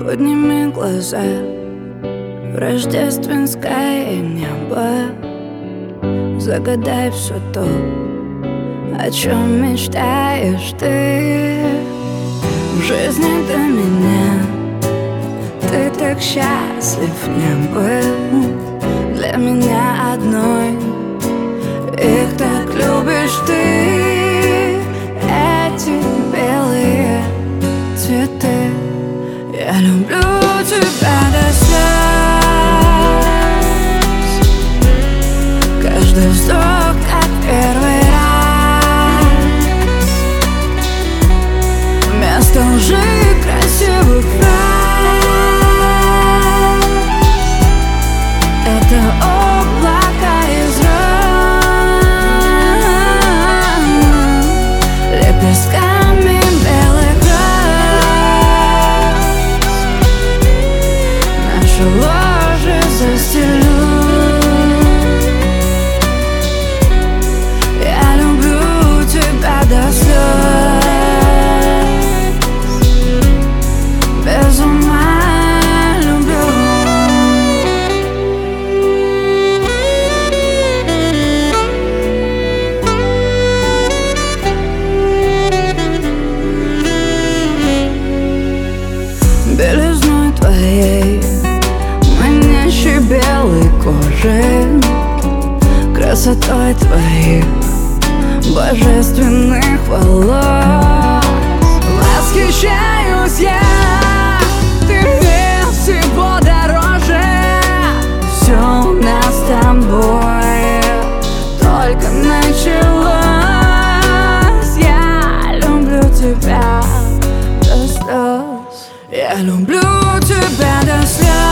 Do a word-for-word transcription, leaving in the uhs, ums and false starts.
Подними глаза в рождественское небо, загадай все то, о чем мечтаешь ты. В жизни до меня ты так счастлив не был. Для меня одной их так любишь ты. Эти белые цветы, я люблю тебя до слез. Каждый вздох как первый раз. Вместо лжи красивых фраз это облака из роз, лепестками белых роз. Наше ложе застелю. Я люблю тебя до слез, без ума люблю. Белизной твоей манящей белой кожи, красотой твоих божественных волос восхищаюсь я. Ты мне всего дороже. Все у нас с тобой только началось. Я люблю тебя до слез. Я люблю тебя до слез.